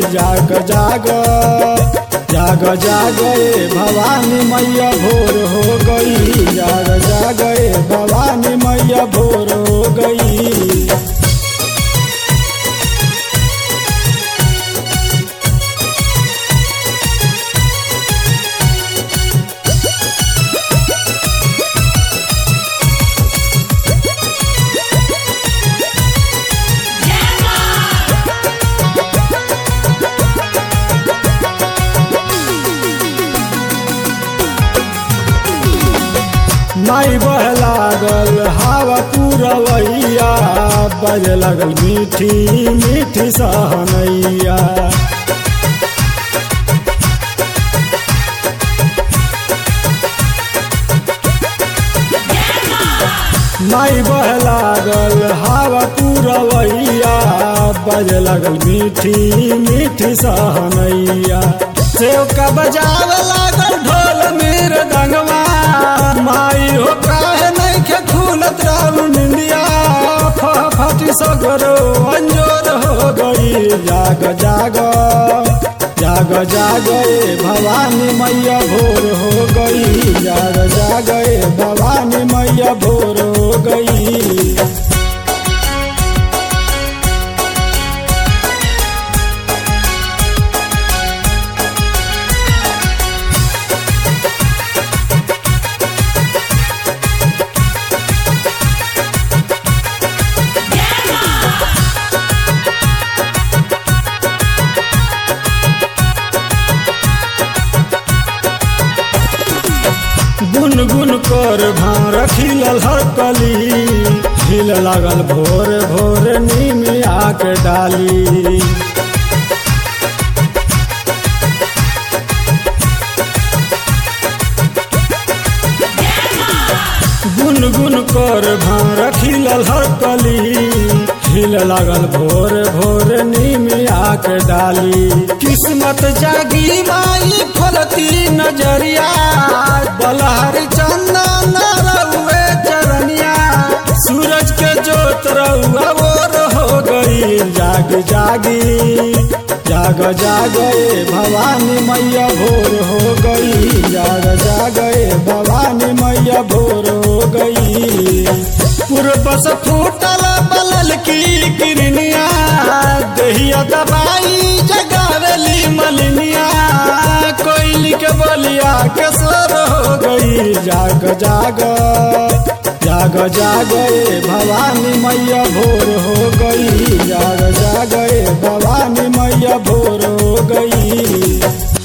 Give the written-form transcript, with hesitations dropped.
जाग जाग जाग जाग ए भवानी मैया भोर हो गई, जाग जाग ए भवानी मैया भोर हो गई। माई बह लागल हवा पुरवैया, बजे लगल मीठी मीठी सहनैया। माई बह लागल हवा पुरवैया, बजे लगल मीठी मीठी सहनैया। सेव का बजावे लागल ढोल मेरे दंगवा, माई हो काहे नहीं के खुलत राव निंदिया। फटी सगरो अंजोर हो गई, जाग जाग जाग जाग ए भवानी मैया भोर हो गई, जाग जाग ए भवानी मैया भोर हो गई। गुन गुन कर भार खिलल हर कली, खिल लागल भोर भोर नीम आके डाली। गुन गुन कर भार खिलल हर कली, खिल लागल भोर भोर नीम आके डाली। किस्मत जागी माई फलती नजरिया, बलहरी चंदन रउए चरनिया। सूरज के जोत रउआ बोर हो गई, जाग जागी जाग जाग ए भवानी मैया भोर हो गई, जाग जाग ए भवानी मैया भोर हो गई। पूर्व से फूटल बलल की किरनिया, दहिया दबाई जगावेली मलिनिया। कोयली के बलिया के स्वर हो गई, जाग जाग जाग जाग ए भवानी मैया भोर हो गई, जाग जाग ए भवानी मैया भोर हो गई।